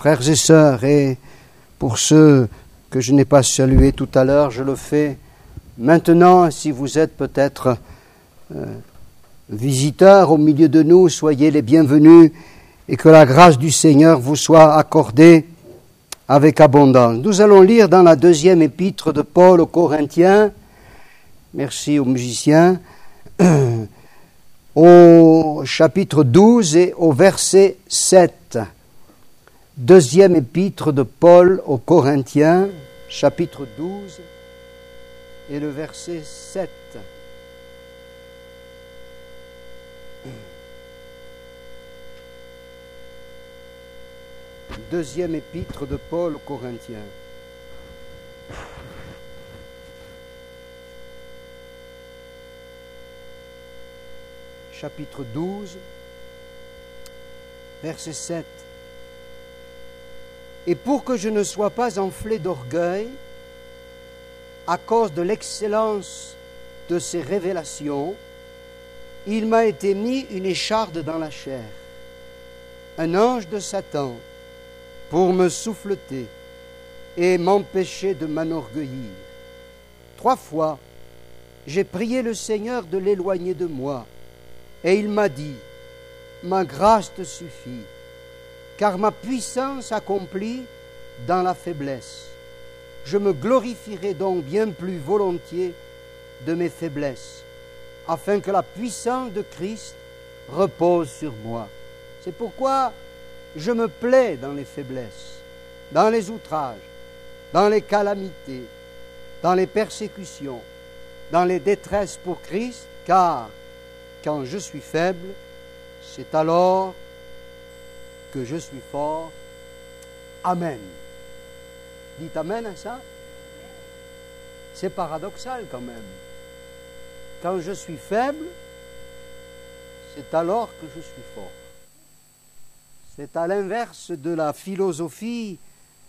frères et sœurs, et pour ceux que je n'ai pas salués tout à l'heure, je le fais maintenant. Si vous êtes peut-être visiteurs au milieu de nous, soyez les bienvenus et que la grâce du Seigneur vous soit accordée avec abondance. Nous allons lire dans la deuxième épître de Paul aux Corinthiens, merci aux musiciens, au chapitre 12 et au verset 7. Deuxième épître de Paul aux Corinthiens, chapitre 12 et le verset 7. Deuxième épître de Paul aux Corinthiens. Chapitre 12, verset 7. Et pour que je ne sois pas enflé d'orgueil, à cause de l'excellence de ces révélations, il m'a été mis une écharde dans la chair, un ange de Satan, pour me souffleter et m'empêcher de m'enorgueillir. 3 fois, j'ai prié le Seigneur de l'éloigner de moi, et il m'a dit, ma grâce te suffit, car ma puissance accomplit dans la faiblesse. Je me glorifierai donc bien plus volontiers de mes faiblesses, afin que la puissance de Christ repose sur moi. C'est pourquoi je me plais dans les faiblesses, dans les outrages, dans les calamités, dans les persécutions, dans les détresses pour Christ, car quand je suis faible, c'est alors que je suis fort. Amen. Dites Amen à ça. C'est paradoxal quand même. Quand je suis faible, c'est alors que je suis fort. C'est à l'inverse de la philosophie,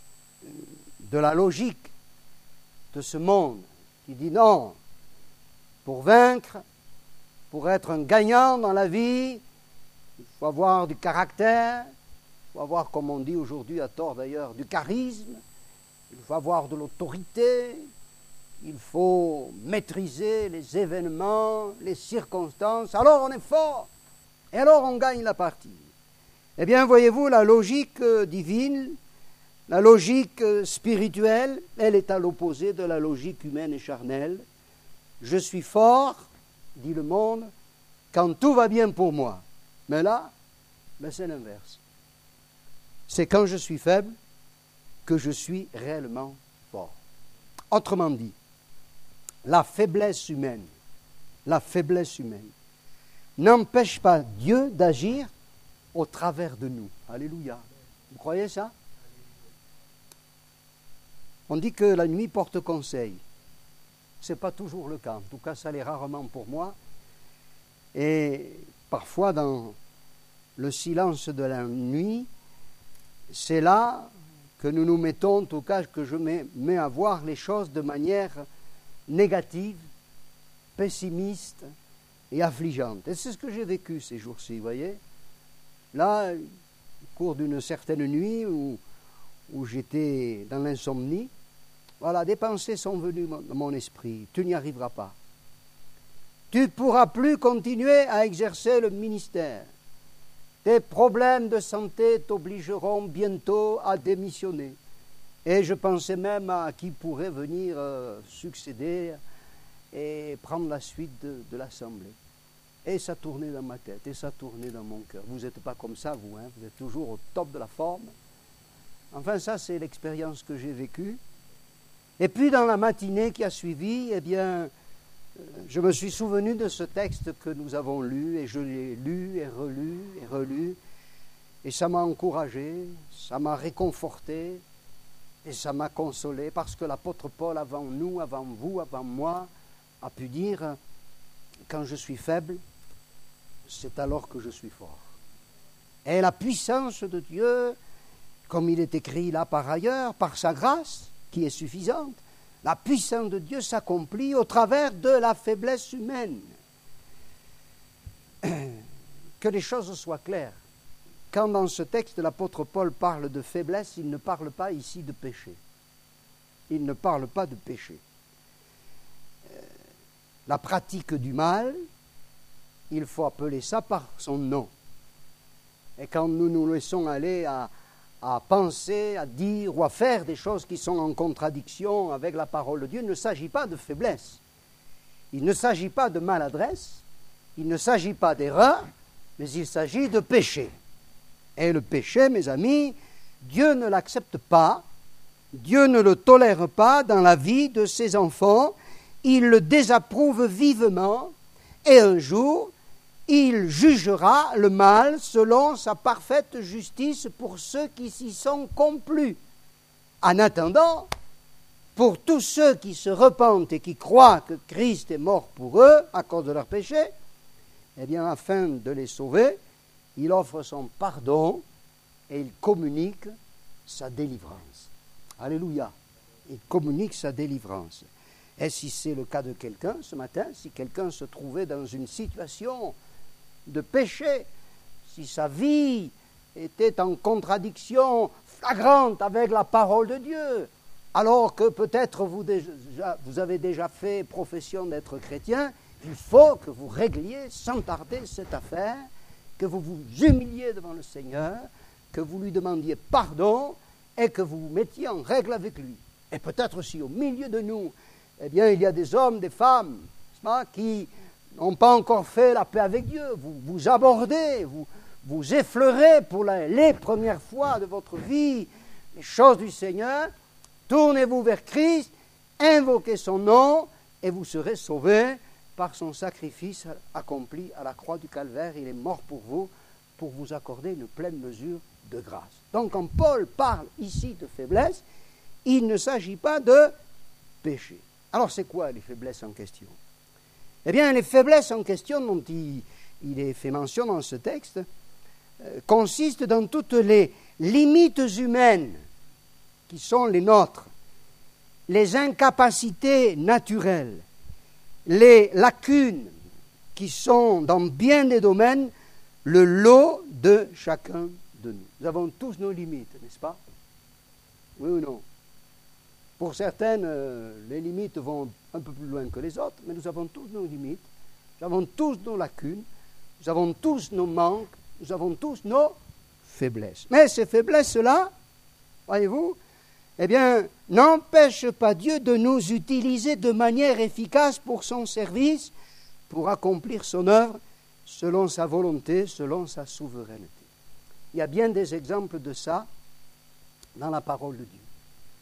de la logique de ce monde, qui dit non, pour vaincre, pour être un gagnant dans la vie, il faut avoir du caractère, il faut avoir, comme on dit aujourd'hui à tort d'ailleurs, du charisme, il faut avoir de l'autorité, il faut maîtriser les événements, les circonstances, alors on est fort, et alors on gagne la partie. Eh bien, voyez-vous, la logique divine, la logique spirituelle, elle est à l'opposé de la logique humaine et charnelle. Je suis fort, dit le monde, quand tout va bien pour moi. Mais là, c'est l'inverse. C'est quand je suis faible que je suis réellement fort. Autrement dit, la faiblesse humaine n'empêche pas Dieu d'agir au travers de nous. Alléluia. Vous croyez ça? On dit que la nuit porte conseil. Ce n'est pas toujours le cas. En tout cas, ça l'est rarement pour moi. Et parfois, dans le silence de la nuit, c'est là que nous nous mettons, en tout cas, que je mets à voir les choses de manière négative, pessimiste et affligeante. Et c'est ce que j'ai vécu ces jours-ci, vous voyez. Là, au cours d'une certaine nuit où j'étais dans l'insomnie, voilà, des pensées sont venues dans mon esprit. Tu n'y arriveras pas. Tu ne pourras plus continuer à exercer le ministère. Tes problèmes de santé t'obligeront bientôt à démissionner. Et je pensais même à qui pourrait venir succéder et prendre la suite de l'Assemblée. Et ça tournait dans ma tête, et ça tournait dans mon cœur. Vous n'êtes pas comme ça, vous, hein? Vous êtes toujours au top de la forme. Enfin, ça, c'est l'expérience que j'ai vécue. Et puis, dans la matinée qui a suivi, eh bien, je me suis souvenu de ce texte que nous avons lu, et je l'ai lu et relu, et ça m'a encouragé, ça m'a réconforté, et ça m'a consolé, parce que l'apôtre Paul, avant nous, avant vous, avant moi, a pu dire, quand je suis faible, c'est alors que je suis fort. Et la puissance de Dieu, comme il est écrit là par ailleurs, par sa grâce, qui est suffisante, la puissance de Dieu s'accomplit au travers de la faiblesse humaine. Que les choses soient claires. quand dans ce texte l'apôtre Paul parle de faiblesse, il ne parle pas ici de péché. Il ne parle pas de péché. La pratique du mal, il faut appeler ça par son nom. Et quand nous nous laissons aller à penser, à dire ou à faire des choses qui sont en contradiction avec la parole de Dieu, il ne s'agit pas de faiblesse. Il ne s'agit pas de maladresse, il ne s'agit pas d'erreur, mais il s'agit de péché. Et le péché, mes amis, Dieu ne l'accepte pas, Dieu ne le tolère pas dans la vie de ses enfants, il le désapprouve vivement, et un jour, il jugera le mal selon sa parfaite justice pour ceux qui s'y sont complus. En attendant, pour tous ceux qui se repentent et qui croient que Christ est mort pour eux à cause de leurs péchés, eh bien, afin de les sauver, il offre son pardon et il communique sa délivrance. Alléluia. Il communique sa délivrance. Et si c'est le cas de quelqu'un ce matin, si quelqu'un se trouvait dans une situation de péché, si sa vie était en contradiction flagrante avec la parole de Dieu, alors que peut-être vous avez déjà fait profession d'être chrétien, il faut que vous régliez sans tarder cette affaire, que vous vous humiliez devant le Seigneur, que vous lui demandiez pardon et que vous vous mettiez en règle avec lui. Et peut-être aussi au milieu de nous, eh bien, il y a des hommes, des femmes, qui n'ont pas encore fait la paix avec Dieu. Vous abordez, vous effleurez pour les premières fois de votre vie les choses du Seigneur. Tournez-vous vers Christ, invoquez son nom et vous serez sauvés par son sacrifice accompli à la croix du Calvaire. Il est mort pour vous accorder une pleine mesure de grâce. Donc quand Paul parle ici de faiblesse, il ne s'agit pas de péché. Alors c'est quoi les faiblesses en question? Eh bien, les faiblesses en question dont il est fait mention dans ce texte consistent dans toutes les limites humaines qui sont les nôtres, les incapacités naturelles, les lacunes qui sont dans bien des domaines le lot de chacun de nous. Nous avons tous nos limites, n'est-ce pas? Oui ou non? Pour certaines, les limites vont un peu plus loin que les autres, mais nous avons tous nos limites, nous avons tous nos lacunes, nous avons tous nos manques, nous avons tous nos faiblesses. Mais ces faiblesses-là, voyez-vous, eh bien, n'empêchent pas Dieu de nous utiliser de manière efficace pour son service, pour accomplir son œuvre selon sa volonté, selon sa souveraineté. Il y a bien des exemples de ça dans la parole de Dieu.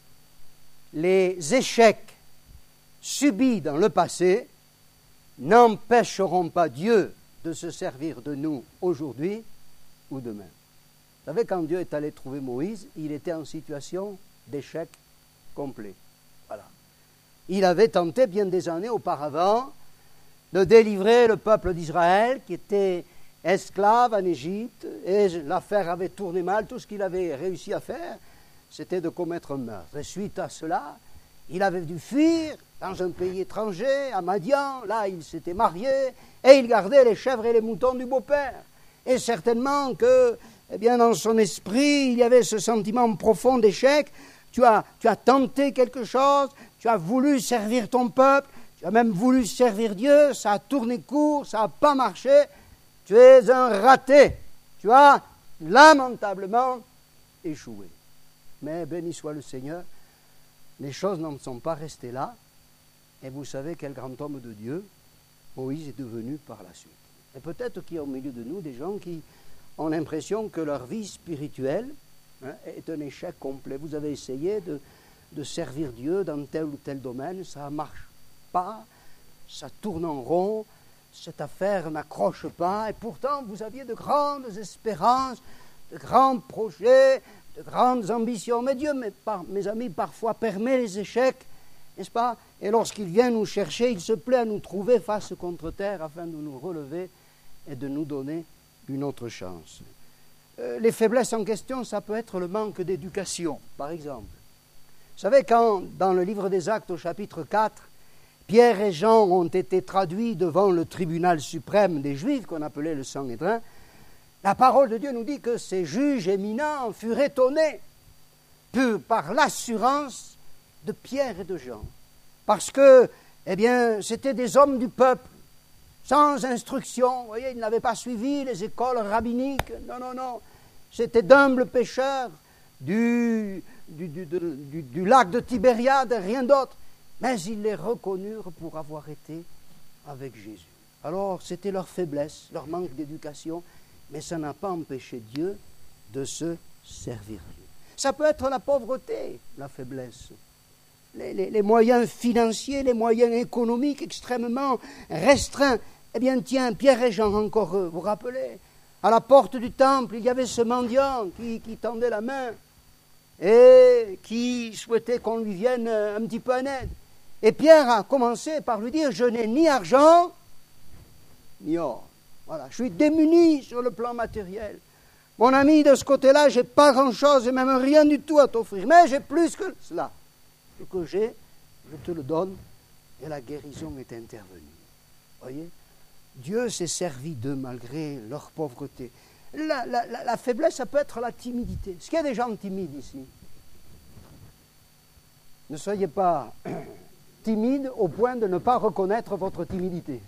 Les échecs subis dans le passé n'empêcheront pas Dieu de se servir de nous aujourd'hui ou demain. Vous savez, quand Dieu est allé trouver Moïse, il était en situation d'échec complet. Voilà. Il avait tenté bien des années auparavant de délivrer le peuple d'Israël qui était esclave en Égypte, et l'affaire avait tourné mal. Tout ce qu'il avait réussi à faire, c'était de commettre un meurtre. Et suite à cela, il avait dû fuir dans un pays étranger, à Madian. Là, il s'était marié et il gardait les chèvres et les moutons du beau-père. Et certainement que, eh bien, dans son esprit, il y avait ce sentiment profond d'échec. Tu as tenté quelque chose, tu as voulu servir ton peuple, tu as même voulu servir Dieu, ça a tourné court, ça n'a pas marché. Tu es un raté. Tu as lamentablement échoué. Mais béni soit le Seigneur, les choses n'en sont pas restées là. Et vous savez quel grand homme de Dieu Moïse est devenu par la suite. Et peut-être qu'il y a au milieu de nous des gens qui ont l'impression que leur vie spirituelle est un échec complet. Vous avez essayé de servir Dieu dans tel ou tel domaine, ça ne marche pas, ça tourne en rond, cette affaire n'accroche pas, et pourtant vous aviez de grandes espérances, de grands projets, de grandes ambitions. Mais Dieu, mes amis, parfois permet les échecs, n'est-ce pas? Et lorsqu'il vient nous chercher, il se plaît à nous trouver face contre terre afin de nous relever et de nous donner une autre chance. Les faiblesses en question, ça peut être le manque d'éducation, par exemple. Vous savez, quand dans le livre des Actes au chapitre 4, Pierre et Jean ont été traduits devant le tribunal suprême des Juifs, qu'on appelait le Sanhédrin, La parole de Dieu nous dit que ces juges éminents furent étonnés par l'assurance de Pierre et de Jean. Parce que, c'était des hommes du peuple, sans instruction. Vous voyez, ils n'avaient pas suivi les écoles rabbiniques. Non. C'était d'humbles pêcheurs du lac de Tibériade, rien d'autre. Mais ils les reconnurent pour avoir été avec Jésus. Alors, c'était leur faiblesse, leur manque d'éducation, mais ça n'a pas empêché Dieu de se servir Dieu. Ça peut être la pauvreté, la faiblesse. Les moyens financiers, les moyens économiques extrêmement restreints. Tiens, Pierre et Jean, encore eux, vous vous rappelez, à la porte du temple, il y avait ce mendiant qui tendait la main et qui souhaitait qu'on lui vienne un petit peu en aide. Et Pierre a commencé par lui dire, je n'ai ni argent, ni or. Voilà, je suis démuni sur le plan matériel. Mon ami, de ce côté-là, je n'ai pas grand-chose et même rien du tout à t'offrir. Mais j'ai plus que cela. Ce que j'ai, je te le donne. Et la guérison est intervenue. Voyez, Dieu s'est servi d'eux malgré leur pauvreté. La faiblesse, ça peut être la timidité. Est-ce qu'il y a des gens timides ici? Ne soyez pas timide au point de ne pas reconnaître votre timidité.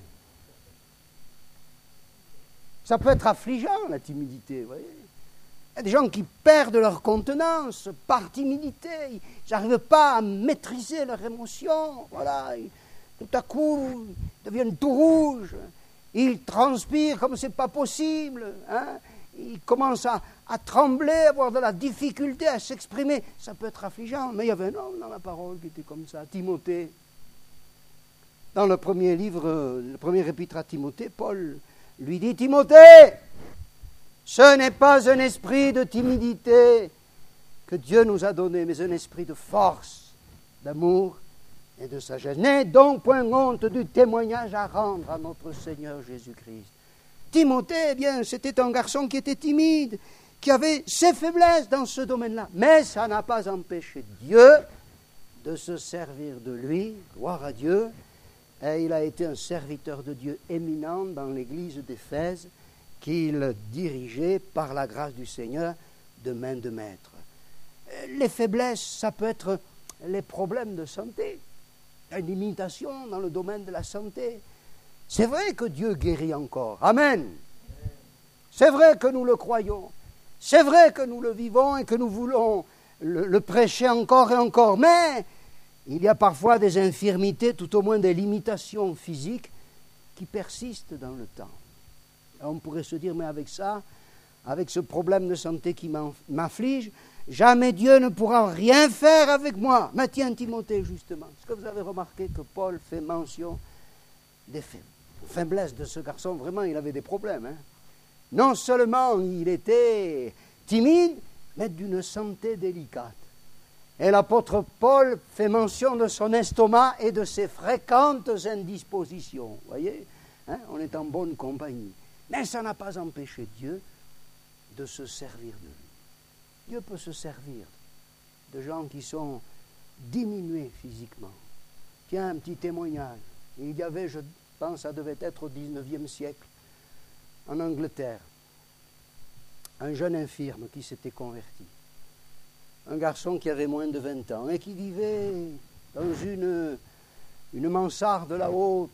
Ça peut être affligeant, la timidité, vous voyez. Il y a des gens qui perdent leur contenance par timidité. Ils n'arrivent pas à maîtriser leurs émotions. Voilà. Tout à coup, ils deviennent tout rouges. Ils transpirent comme ce n'est pas possible. Ils commencent à trembler, à avoir de la difficulté à s'exprimer. Ça peut être affligeant. Mais il y avait un homme dans la parole qui était comme ça, Timothée. Dans le premier livre, le premier épître à Timothée, Paul lui dit, Timothée, ce n'est pas un esprit de timidité que Dieu nous a donné, mais un esprit de force, d'amour et de sagesse. N'aie donc point honte du témoignage à rendre à notre Seigneur Jésus-Christ. Timothée, c'était un garçon qui était timide, qui avait ses faiblesses dans ce domaine-là. Mais ça n'a pas empêché Dieu de se servir de lui, gloire à Dieu. Et il a été un serviteur de Dieu éminent dans l'église d'Éphèse qu'il dirigeait par la grâce du Seigneur de main de maître. Les faiblesses, ça peut être les problèmes de santé. Il y a une limitation dans le domaine de la santé. C'est vrai que Dieu guérit encore. Amen. C'est vrai que nous le croyons. C'est vrai que nous le vivons et que nous voulons le prêcher encore et encore. Mais il y a parfois des infirmités, tout au moins des limitations physiques qui persistent dans le temps. On pourrait se dire, mais avec ça, avec ce problème de santé qui m'afflige, jamais Dieu ne pourra rien faire avec moi. Mais tiens, Timothée, justement, est-ce que vous avez remarqué que Paul fait mention des faiblesses de ce garçon? Vraiment, il avait des problèmes. Non seulement il était timide, mais d'une santé délicate. Et l'apôtre Paul fait mention de son estomac et de ses fréquentes indispositions. Vous voyez, on est en bonne compagnie. Mais ça n'a pas empêché Dieu de se servir de lui. Dieu peut se servir de gens qui sont diminués physiquement. Tiens, un petit témoignage. Il y avait, je pense, ça devait être au XIXe siècle, en Angleterre, un jeune infirme qui s'était converti. Un garçon qui avait moins de 20 ans et qui vivait dans une mansarde là-haut,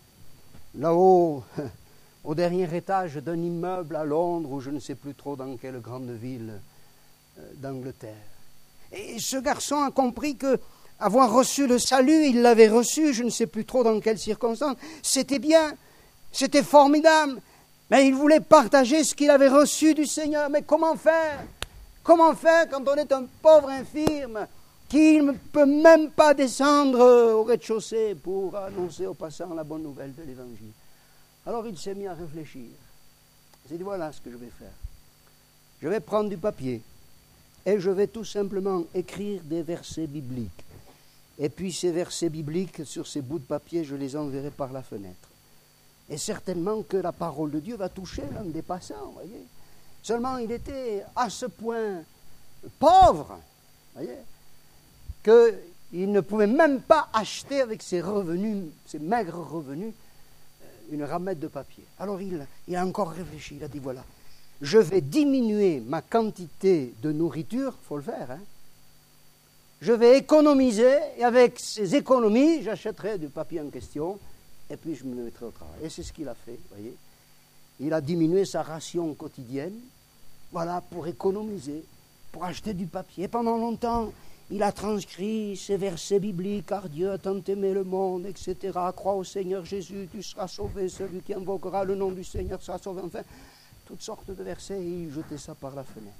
au dernier étage d'un immeuble à Londres ou je ne sais plus trop dans quelle grande ville d'Angleterre. Et ce garçon a compris que avoir reçu le salut, il l'avait reçu, je ne sais plus trop dans quelles circonstances, c'était bien, c'était formidable, mais il voulait partager ce qu'il avait reçu du Seigneur. Mais comment faire? Comment faire quand on est un pauvre infirme qui ne peut même pas descendre au rez-de-chaussée pour annoncer aux passants la bonne nouvelle de l'Évangile? Alors il s'est mis à réfléchir. Il s'est dit, voilà ce que je vais faire. Je vais prendre du papier et je vais tout simplement écrire des versets bibliques. Et puis ces versets bibliques, sur ces bouts de papier, je les enverrai par la fenêtre. Et certainement que la parole de Dieu va toucher l'un des passants, vous voyez. Seulement, il était à ce point pauvre, voyez, qu'il ne pouvait même pas acheter avec ses revenus, ses maigres revenus, une ramette de papier. Alors, il a encore réfléchi, il a dit, voilà, je vais diminuer ma quantité de nourriture, il faut le faire, hein. Je vais économiser, et avec ces économies, j'achèterai du papier en question, et puis je me mettrai au travail. Et c'est ce qu'il a fait, vous voyez. Il a diminué sa ration quotidienne, voilà, pour économiser, pour acheter du papier. Et pendant longtemps, il a transcrit ces versets bibliques, car Dieu a tant aimé le monde, etc. Crois au Seigneur Jésus, tu seras sauvé, celui qui invoquera le nom du Seigneur sera sauvé. Enfin, toutes sortes de versets, et il jetait ça par la fenêtre.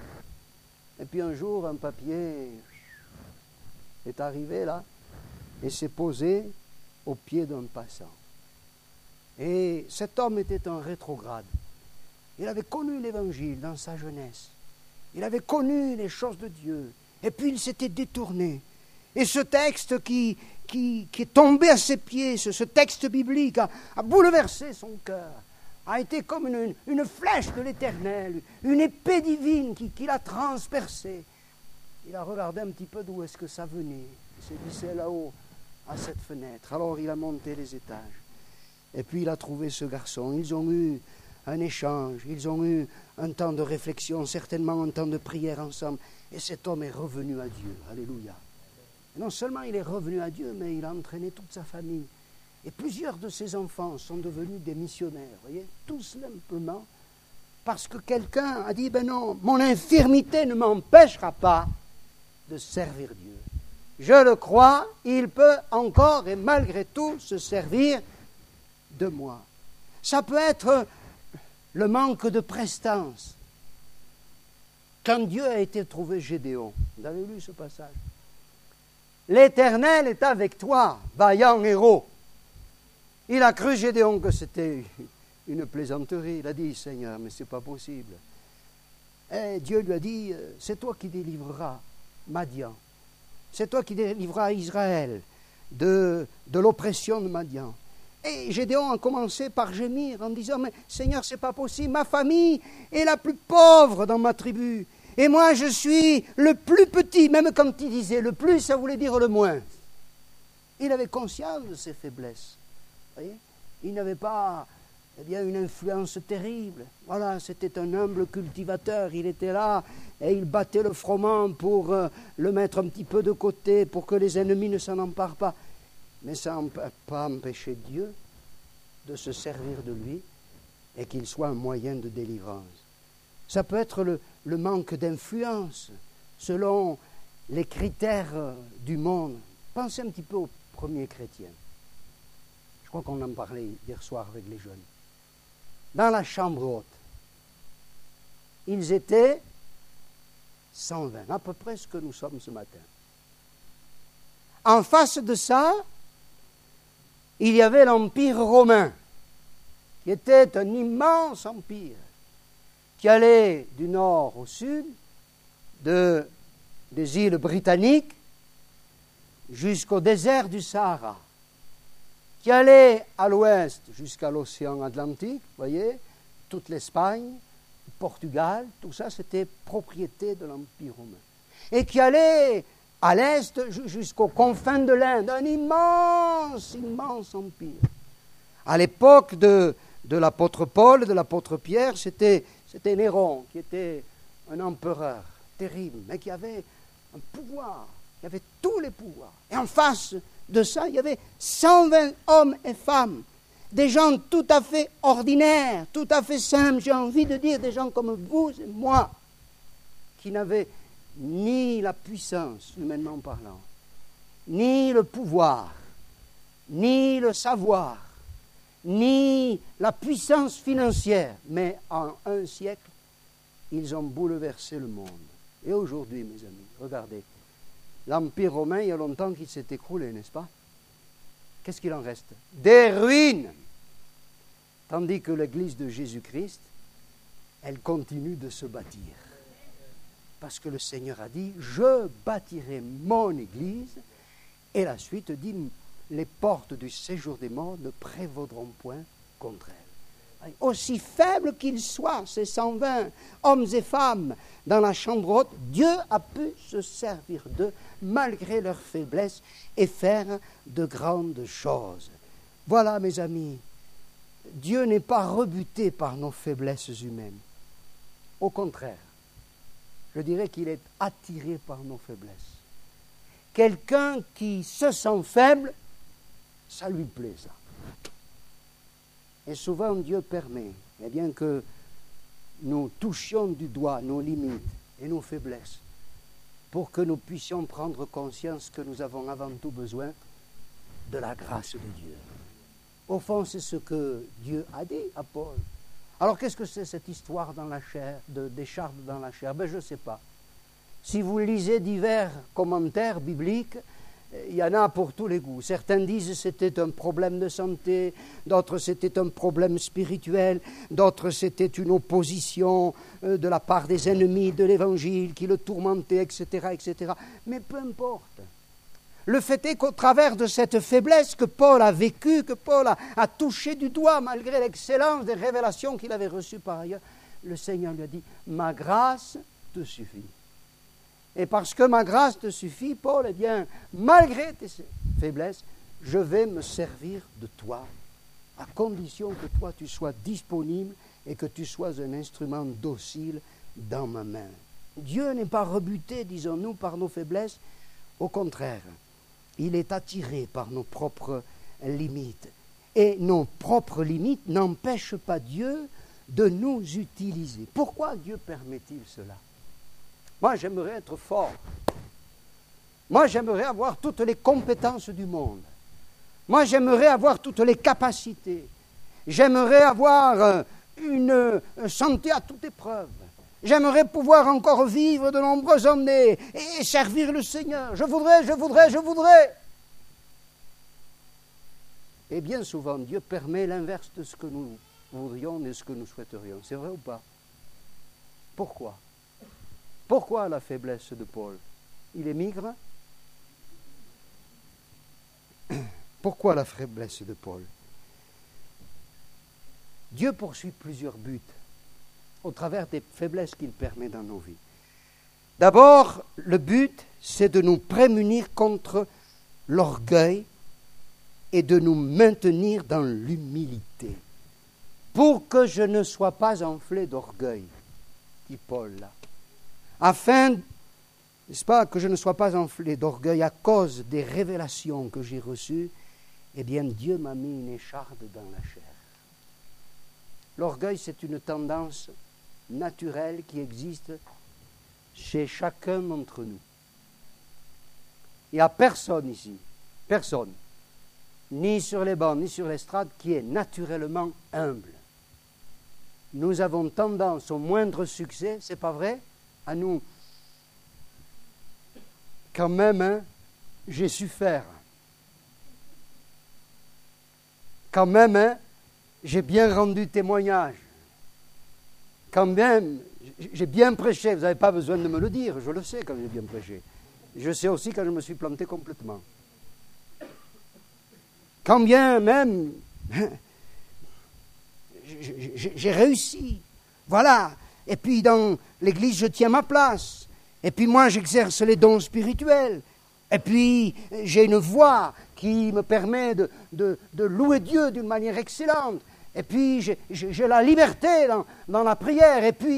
Et puis un jour, un papier est arrivé là, et s'est posé au pied d'un passant. Et cet homme était un rétrograde. Il avait connu l'Évangile dans sa jeunesse. Il avait connu les choses de Dieu. Et puis il s'était détourné. Et ce texte qui est tombé à ses pieds, ce texte biblique, a bouleversé son cœur. A été comme une flèche de l'Éternel, une épée divine qui l'a transpercé. Il a regardé un petit peu d'où est-ce que ça venait. Il s'est dit, c'est là-haut, à cette fenêtre. Alors il a monté les étages. Et puis il a trouvé ce garçon. Ils ont eu un échange, ils ont eu un temps de réflexion, certainement un temps de prière ensemble. Et cet homme est revenu à Dieu. Alléluia. Et non seulement il est revenu à Dieu, mais il a entraîné toute sa famille. Et plusieurs de ses enfants sont devenus des missionnaires, voyez, tout simplement parce que quelqu'un a dit, ben non, mon infirmité ne m'empêchera pas de servir Dieu. Je le crois, il peut encore et malgré tout se servir de moi. Ça peut être le manque de prestance. Quand Dieu a été trouvé Gédéon, vous avez lu ce passage? L'Éternel est avec toi, vaillant héros. Il a cru Gédéon que c'était une plaisanterie. Il a dit, Seigneur, mais ce n'est pas possible. Et Dieu lui a dit, c'est toi qui délivreras Madian. C'est toi qui délivreras Israël de l'oppression de Madian. Et Gédéon a commencé par gémir en disant, mais Seigneur, ce n'est pas possible, ma famille est la plus pauvre dans ma tribu. Et moi, je suis le plus petit, même quand il disait le plus, ça voulait dire le moins. Il avait conscience de ses faiblesses. Vous voyez, il n'avait pas une influence terrible. Voilà, c'était un humble cultivateur. Il était là et il battait le froment pour le mettre un petit peu de côté, pour que les ennemis ne s'en emparent pas. Mais ça n'a pas empêché Dieu de se servir de lui et qu'il soit un moyen de délivrance. Ça peut être le manque d'influence selon les critères du monde. Pensez un petit peu aux premiers chrétiens. Je crois qu'on en parlait hier soir avec les jeunes. Dans la chambre haute, ils étaient 120, à peu près ce que nous sommes ce matin. En face de ça, il y avait l'Empire romain, qui était un immense empire, qui allait du nord au sud, des îles britanniques, jusqu'au désert du Sahara, qui allait à l'ouest jusqu'à l'océan Atlantique, vous voyez, toute l'Espagne, le Portugal, tout ça c'était propriété de l'Empire romain. Et qui allait à l'est jusqu'aux confins de l'Inde, un immense, immense empire. À l'époque de l'apôtre Paul, de l'apôtre Pierre, c'était Néron, qui était un empereur terrible, mais qui avait un pouvoir, qui avait tous les pouvoirs. Et en face de ça, il y avait 120 hommes et femmes, des gens tout à fait ordinaires, tout à fait simples, j'ai envie de dire des gens comme vous et moi, qui n'avaient ni la puissance, humainement parlant, ni le pouvoir, ni le savoir, ni la puissance financière, mais en un siècle, ils ont bouleversé le monde. Et aujourd'hui, mes amis, regardez, l'Empire romain, il y a longtemps qu'il s'est écroulé, n'est-ce pas? Qu'est-ce qu'il en reste? Des ruines. Tandis que l'Église de Jésus-Christ, elle continue de se bâtir. Parce que le Seigneur a dit, je bâtirai mon Église, et la suite dit, les portes du séjour des morts ne prévaudront point contre elle. Aussi faibles qu'ils soient, ces 120 hommes et femmes dans la chambre haute, Dieu a pu se servir d'eux malgré leur faiblesse et faire de grandes choses. Voilà, mes amis, Dieu n'est pas rebuté par nos faiblesses humaines. Au contraire, je dirais qu'il est attiré par nos faiblesses. Quelqu'un qui se sent faible, ça lui plaît, ça. Et souvent, Dieu permet, eh bien, que nous touchions du doigt nos limites et nos faiblesses pour que nous puissions prendre conscience que nous avons avant tout besoin de la grâce de Dieu. Au fond, c'est ce que Dieu a dit à Paul. Alors, qu'est-ce que c'est cette histoire dans la chair, d'écharpe dans la chair? Je ne sais pas. Si vous lisez divers commentaires bibliques, il y en a pour tous les goûts. Certains disent que c'était un problème de santé, d'autres c'était un problème spirituel, d'autres c'était une opposition de la part des ennemis de l'Évangile qui le tourmentaient, etc., etc. Mais peu importe. Le fait est qu'au travers de cette faiblesse que Paul a vécue, que Paul a touché du doigt, malgré l'excellence des révélations qu'il avait reçues par ailleurs, le Seigneur lui a dit « Ma grâce te suffit ». Et parce que ma grâce te suffit, Paul, eh bien, malgré tes faiblesses, je vais me servir de toi, à condition que toi tu sois disponible et que tu sois un instrument docile dans ma main. Dieu n'est pas rebuté, disons-nous, par nos faiblesses. Au contraire, il est attiré par nos propres limites. Et nos propres limites n'empêchent pas Dieu de nous utiliser. Pourquoi Dieu permet-il cela? Moi, j'aimerais être fort. Moi, j'aimerais avoir toutes les compétences du monde. Moi, j'aimerais avoir toutes les capacités. J'aimerais avoir une santé à toute épreuve. J'aimerais pouvoir encore vivre de nombreuses années et servir le Seigneur. Je voudrais. Et bien souvent, Dieu permet l'inverse de ce que nous voudrions et de ce que nous souhaiterions. C'est vrai ou pas? Pourquoi? Pourquoi la faiblesse de Paul? Il émigre? Pourquoi la faiblesse de Paul? Dieu poursuit plusieurs buts au travers des faiblesses qu'il permet dans nos vies. D'abord, le but, c'est de nous prémunir contre l'orgueil et de nous maintenir dans l'humilité. Pour que je ne sois pas enflé d'orgueil, dit Paul là. Afin, n'est-ce pas, que je ne sois pas enflé d'orgueil à cause des révélations que j'ai reçues, eh bien Dieu m'a mis une écharde dans la chair. L'orgueil, c'est une tendance naturelle qui existe chez chacun d'entre nous. Il n'y a personne ici, personne, ni sur les bancs, ni sur l'estrade, qui est naturellement humble. Nous avons tendance au moindre succès, c'est pas vrai, à nous, quand même, j'ai su faire. Quand même, j'ai bien rendu témoignage. Quand même, j'ai bien prêché. Vous n'avez pas besoin de me le dire, je le sais quand j'ai bien prêché. Je sais aussi quand je me suis planté complètement. Quand bien même, j'ai réussi. Voilà. Et puis dans l'église, je tiens ma place. Et puis moi, j'exerce les dons spirituels. Et puis, j'ai une voix qui me permet de louer Dieu d'une manière excellente. Et puis, j'ai la liberté dans la prière. Et puis.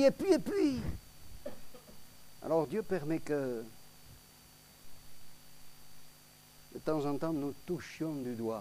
Alors, Dieu permet que, de temps en temps, nous touchions du doigt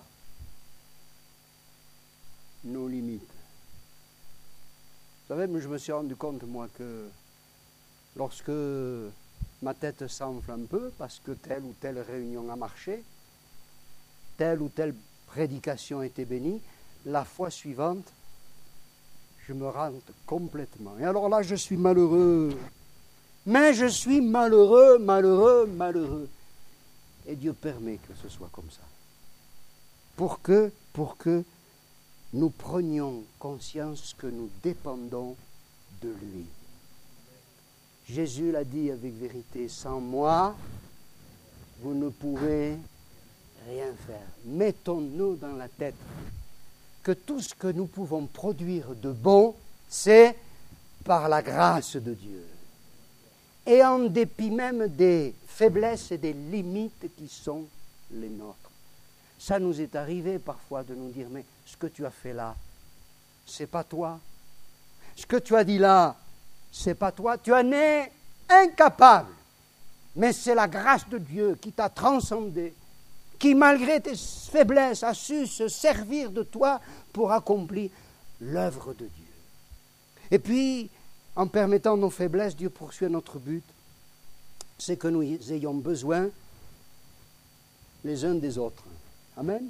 nos limites. Vous savez, je me suis rendu compte, moi, que lorsque ma tête s'enfle un peu, parce que telle ou telle réunion a marché, telle ou telle prédication était bénie, la fois suivante, je me rente complètement. Et alors là, je suis malheureux. Mais je suis malheureux. Et Dieu permet que ce soit comme ça. Pour que nous prenions conscience que nous dépendons de lui. Jésus l'a dit avec vérité, sans moi, vous ne pouvez rien faire. Mettons-nous dans la tête que tout ce que nous pouvons produire de bon, c'est par la grâce de Dieu. Et en dépit même des faiblesses et des limites qui sont les nôtres. Ça nous est arrivé parfois de nous dire, mais ce que tu as fait là, c'est pas toi. Ce que tu as dit là, c'est pas toi, tu en es incapable. Mais c'est la grâce de Dieu qui t'a transcendé, qui malgré tes faiblesses a su se servir de toi pour accomplir l'œuvre de Dieu. Et puis, en permettant nos faiblesses, Dieu poursuit notre but, c'est que nous ayons besoin les uns des autres. Amen.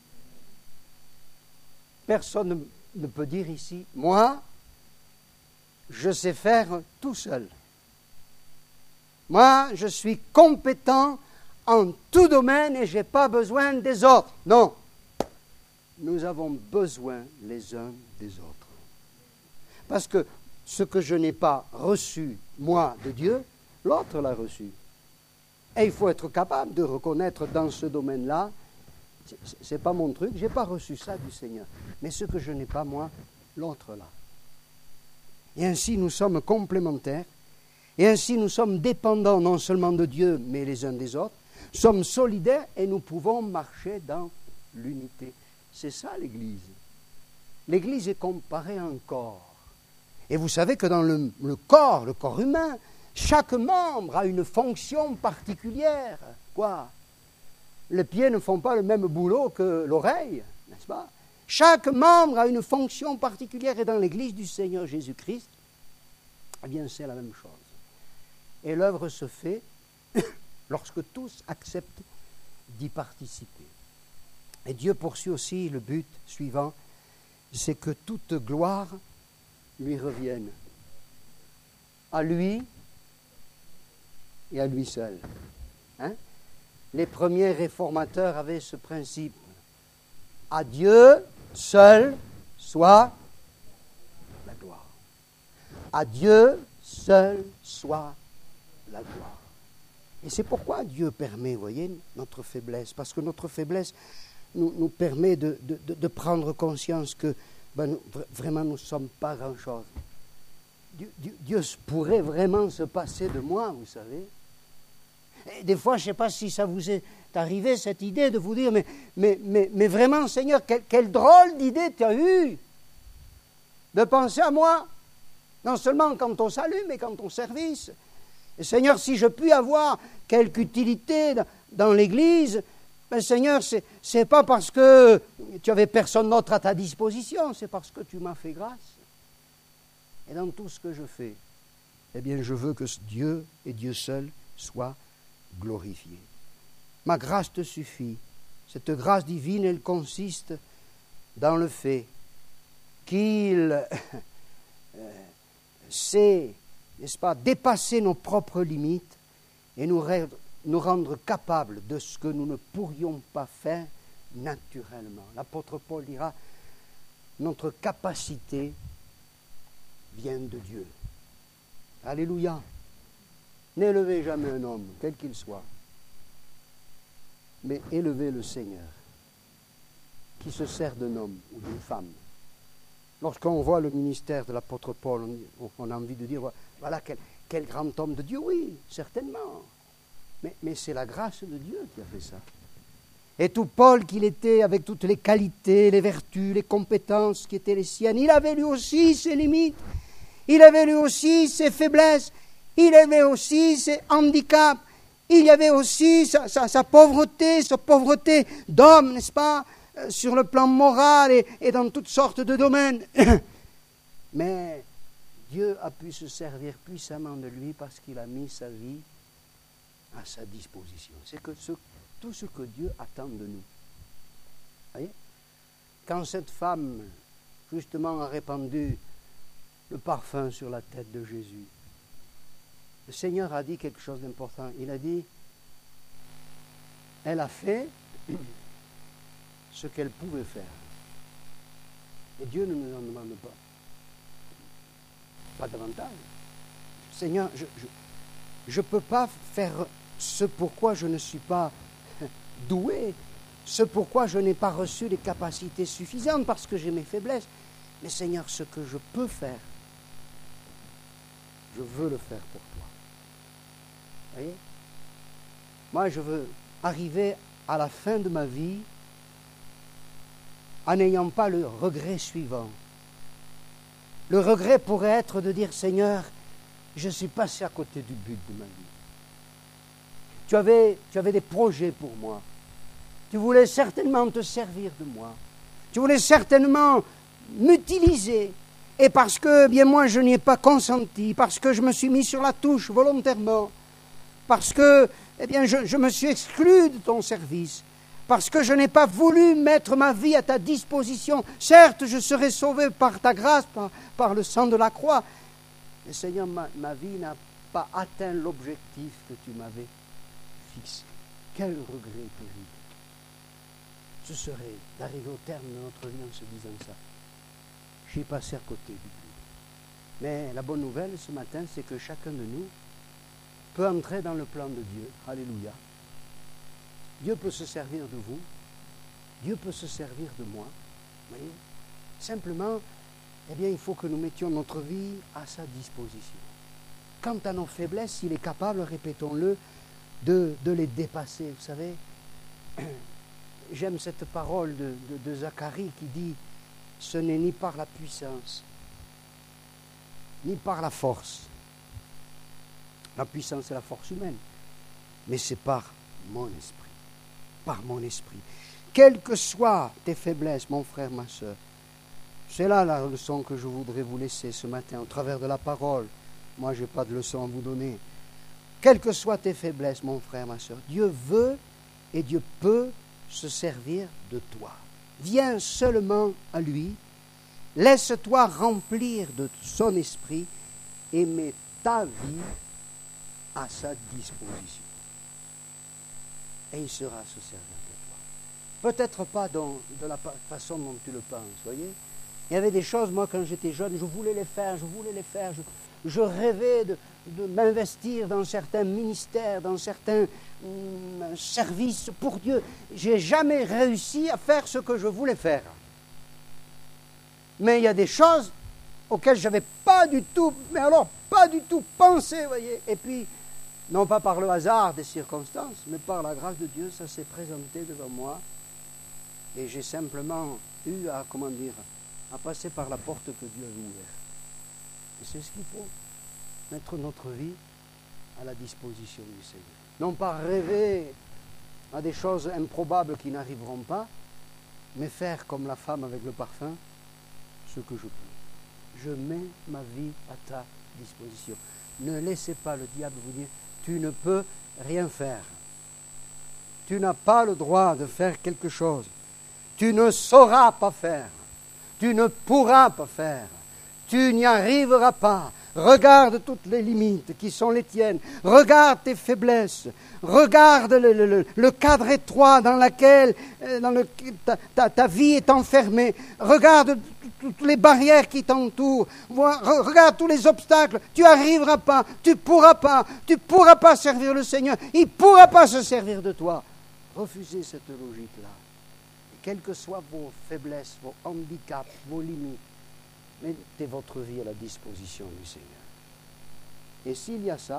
Personne ne peut dire ici, moi, je sais faire tout seul. Moi, je suis compétent en tout domaine et je n'ai pas besoin des autres. Non. Nous avons besoin les uns des autres. Parce que ce que je n'ai pas reçu, moi, de Dieu, l'autre l'a reçu. Et il faut être capable de reconnaître dans ce domaine-là, ce n'est pas mon truc, je n'ai pas reçu ça du Seigneur. Mais ce que je n'ai pas, moi, l'autre l'a. Et ainsi, nous sommes complémentaires. Et ainsi, nous sommes dépendants non seulement de Dieu, mais les uns des autres. Sommes solidaires et nous pouvons marcher dans l'unité. C'est ça l'Église. L'Église est comparée à un corps. Et vous savez que dans le corps humain, chaque membre a une fonction particulière. Quoi ? Les pieds ne font pas le même boulot que l'oreille, n'est-ce pas ? Chaque membre a une fonction particulière et dans l'Église du Seigneur Jésus-Christ, eh bien c'est la même chose. Et l'œuvre se fait lorsque tous acceptent d'y participer. Et Dieu poursuit aussi le but suivant, c'est que toute gloire lui revienne. À lui et à lui seul. Hein? Les premiers réformateurs avaient ce principe. À Dieu seul soit la gloire. À Dieu seul soit la gloire. Et c'est pourquoi Dieu permet, vous voyez, notre faiblesse. Parce que notre faiblesse nous permet de prendre conscience que vraiment nous ne sommes pas grand-chose. Dieu pourrait vraiment se passer de moi, vous savez. Et des fois, je ne sais pas si ça vous est arrivé, cette idée de vous dire, mais vraiment, Seigneur, quelle drôle d'idée tu as eue de penser à moi, non seulement quand on salue, mais quand on service. Et Seigneur, si je puis avoir quelque utilité dans l'Église, ben Seigneur, c'est pas parce que tu avais personne d'autre à ta disposition, c'est parce que tu m'as fait grâce. Et dans tout ce que je fais, eh bien, je veux que Dieu et Dieu seul soient glorifiés. Ma grâce te suffit. Cette grâce divine, elle consiste dans le fait qu'il sait, n'est-ce pas, dépasser nos propres limites et nous rendre capables de ce que nous ne pourrions pas faire naturellement. L'apôtre Paul dira, notre capacité vient de Dieu. Alléluia. N'élevez jamais un homme, quel qu'il soit, mais élevez le Seigneur, qui se sert d'un homme ou d'une femme. Lorsqu'on voit le ministère de l'apôtre Paul, on a envie de dire, voilà quel grand homme de Dieu, oui, certainement. Mais c'est la grâce de Dieu qui a fait ça. Et tout Paul qu'il était, avec toutes les qualités, les vertus, les compétences qui étaient les siennes, il avait lui aussi ses limites, il avait lui aussi ses faiblesses, il avait aussi ses handicaps, il y avait aussi sa pauvreté d'homme, n'est-ce pas, sur le plan moral et dans toutes sortes de domaines. Mais Dieu a pu se servir puissamment de lui parce qu'il a mis sa vie à sa disposition. C'est que tout ce que Dieu attend de nous. Voyez? Quand cette femme, justement, a répandu le parfum sur la tête de Jésus, le Seigneur a dit quelque chose d'important. Il a dit, elle a fait ce qu'elle pouvait faire. Et Dieu ne nous en demande pas. Pas davantage. Seigneur, je ne peux pas faire ce pourquoi je ne suis pas doué, ce pourquoi je n'ai pas reçu les capacités suffisantes parce que j'ai mes faiblesses. Mais Seigneur, ce que je peux faire, je veux le faire pour toi. Vous voyez? Moi, je veux arriver à la fin de ma vie en n'ayant pas le regret suivant. Le regret pourrait être de dire, Seigneur, je suis passé à côté du but de ma vie. Tu avais des projets pour moi. Tu voulais certainement te servir de moi. Tu voulais certainement m'utiliser. Et parce que, bien moi, je n'y ai pas consenti, parce que je me suis mis sur la touche volontairement, parce que, eh bien, je me suis exclu de ton service, parce que je n'ai pas voulu mettre ma vie à ta disposition. Certes, je serai sauvé par ta grâce, par le sang de la croix. Mais Seigneur, ma vie n'a pas atteint l'objectif que tu m'avais fixé. Quel regret terrible. Ce serait d'arriver au terme de notre vie en se disant ça. J'ai passé à côté du but. Mais la bonne nouvelle ce matin, c'est que chacun de nous peut entrer dans le plan de Dieu. Alléluia. Dieu peut se servir de vous. Dieu peut se servir de moi. Vous voyez ? Simplement, eh bien, il faut que nous mettions notre vie à sa disposition. Quant à nos faiblesses, il est capable, répétons-le, de les dépasser. Vous savez, j'aime cette parole de Zacharie qui dit « Ce n'est ni par la puissance, ni par la force. La puissance, c'est la force humaine. Mais c'est par mon esprit. Par mon esprit. Quelles que soient tes faiblesses, mon frère, ma soeur, c'est là la leçon que je voudrais vous laisser ce matin, au travers de la parole. Moi, je n'ai pas de leçon à vous donner. Quelles que soient tes faiblesses, mon frère, ma soeur, Dieu veut et Dieu peut se servir de toi. Viens seulement à lui, laisse-toi remplir de son esprit et mets ta vie à sa disposition. Et il sera se servir de toi. Peut-être pas de la façon dont tu le penses, voyez. Il y avait des choses, moi, quand j'étais jeune, je voulais les faire. Je rêvais de m'investir dans certains ministères, dans certains services pour Dieu. Je n'ai jamais réussi à faire ce que je voulais faire. Mais il y a des choses auxquelles je n'avais pas du tout pensé, voyez. Et puis, non pas par le hasard des circonstances, mais par la grâce de Dieu, ça s'est présenté devant moi. Et j'ai simplement eu à passer par la porte que Dieu avait ouverte. Et c'est ce qu'il faut, mettre notre vie à la disposition du Seigneur. Non pas rêver à des choses improbables qui n'arriveront pas, mais faire comme la femme avec le parfum, ce que je peux. Je mets ma vie à ta disposition. Ne laissez pas le diable vous dire, tu ne peux rien faire. Tu n'as pas le droit de faire quelque chose. Tu ne sauras pas faire. Tu ne pourras pas faire. Tu n'y arriveras pas. Regarde toutes les limites qui sont les tiennes. Regarde tes faiblesses. Regarde le cadre étroit dans lequel ta vie est enfermée. Regarde toutes les barrières qui t'entourent. Regarde tous les obstacles. Tu n'y arriveras pas. Tu ne pourras pas. Tu ne pourras pas servir le Seigneur. Il ne pourra pas se servir de toi. Refusez cette logique-là. Quelles que soient vos faiblesses, vos handicaps, vos limites, mettez votre vie à la disposition du Seigneur. Et s'il y a ça,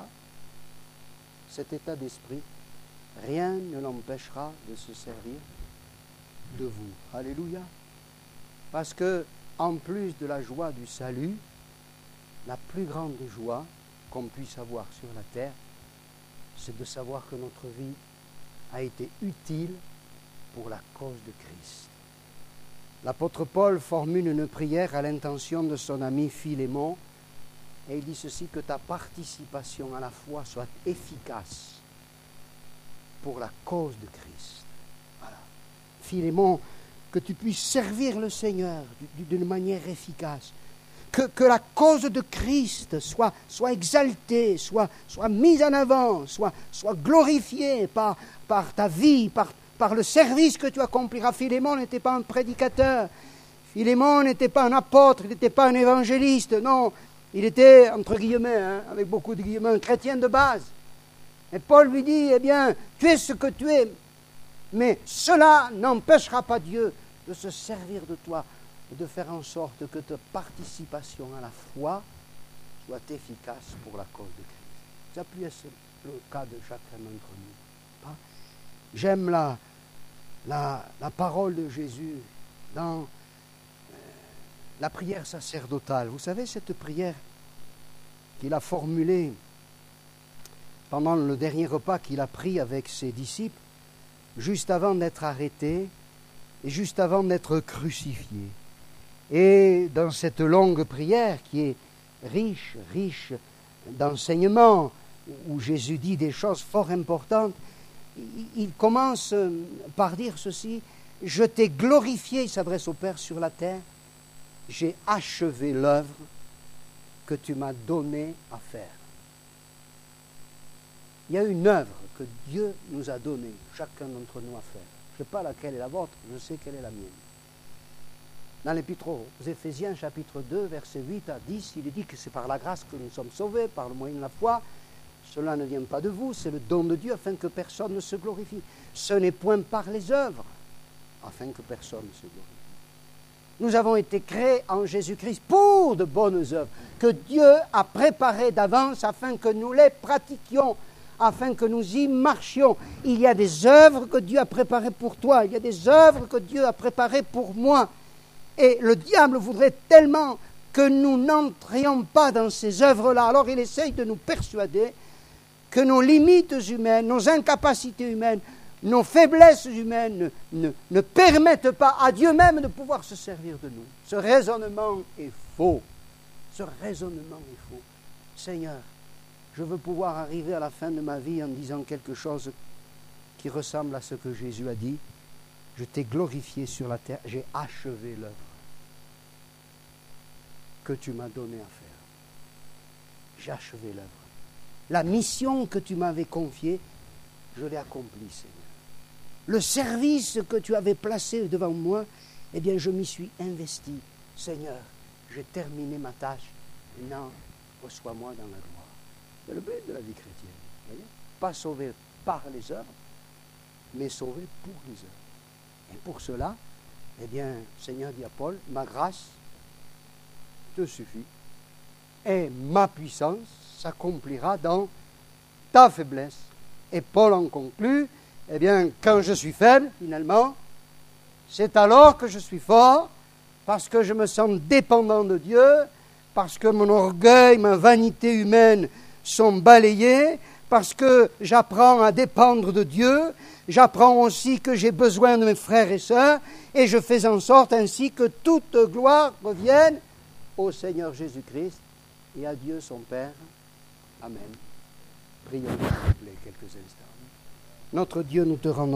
cet état d'esprit, rien ne l'empêchera de se servir de vous. Alléluia. Parce que, en plus de la joie du salut, la plus grande joie qu'on puisse avoir sur la terre, c'est de savoir que notre vie a été utile pour la cause de Christ. L'apôtre Paul formule une prière à l'intention de son ami Philémon et il dit ceci, que ta participation à la foi soit efficace pour la cause de Christ. Voilà. Philémon, que tu puisses servir le Seigneur d'une manière efficace. Que la cause de Christ soit exaltée, soit mise en avant, soit glorifiée par ta vie, par le service que tu accompliras. Philémon n'était pas un prédicateur. Philémon n'était pas un apôtre, il n'était pas un évangéliste. Non, il était, entre guillemets, avec beaucoup de guillemets, un chrétien de base. Et Paul lui dit, eh bien, tu es ce que tu es, mais cela n'empêchera pas Dieu de se servir de toi et de faire en sorte que ta participation à la foi soit efficace pour la cause de Christ. Ça peut être le cas de chacun d'entre nous. J'aime la parole de Jésus dans la prière sacerdotale. Vous savez, cette prière, qu'il a formulée pendant le dernier repas qu'il a pris avec ses disciples, juste avant d'être arrêté et juste avant d'être crucifié. Et dans cette longue prière qui est riche d'enseignements, où Jésus dit des choses fort importantes, il commence par dire ceci: « Je t'ai glorifié », il s'adresse au Père, sur la terre, « j'ai achevé l'œuvre que tu m'as donné à faire. » Il y a une œuvre que Dieu nous a donnée, chacun d'entre nous, à faire. Je ne sais pas laquelle est la vôtre, je sais quelle est la mienne. Dans l'Épître aux Éphésiens, chapitre 2, versets 8 à 10, il est dit que c'est par la grâce que nous sommes sauvés, par le moyen de la foi. Cela ne vient pas de vous, c'est le don de Dieu, afin que personne ne se glorifie. Ce n'est point par les œuvres, afin que personne ne se glorifie. Nous avons été créés en Jésus-Christ pour de bonnes œuvres, que Dieu a préparées d'avance afin que nous les pratiquions, afin que nous y marchions. Il y a des œuvres que Dieu a préparées pour toi, il y a des œuvres que Dieu a préparées pour moi. Et le diable voudrait tellement que nous n'entrions pas dans ces œuvres-là. Alors il essaye de nous persuader que nos limites humaines, nos incapacités humaines, nos faiblesses humaines ne permettent pas à Dieu même de pouvoir se servir de nous. Ce raisonnement est faux. Ce raisonnement est faux. Seigneur, je veux pouvoir arriver à la fin de ma vie en disant quelque chose qui ressemble à ce que Jésus a dit. Je t'ai glorifié sur la terre, j'ai achevé l'œuvre que tu m'as donné à faire. J'ai achevé l'œuvre. La mission que tu m'avais confiée, je l'ai accomplie, Seigneur. Le service que tu avais placé devant moi, eh bien, je m'y suis investi. Seigneur, j'ai terminé ma tâche. Maintenant, reçois-moi dans la gloire. C'est le but de la vie chrétienne. Voyez? Pas sauvé par les œuvres, mais sauvé pour les œuvres. Et pour cela, eh bien, Seigneur, dit à Paul, ma grâce te suffit et ma puissance s'accomplira dans ta faiblesse. Et Paul en conclut, eh bien, quand je suis faible, finalement, c'est alors que je suis fort, parce que je me sens dépendant de Dieu, parce que mon orgueil, ma vanité humaine sont balayés, parce que j'apprends à dépendre de Dieu, j'apprends aussi que j'ai besoin de mes frères et sœurs, et je fais en sorte ainsi que toute gloire revienne au Seigneur Jésus-Christ et à Dieu son Père. Amen. Prions s'il vous plaît quelques instants. Notre Dieu, nous te rendons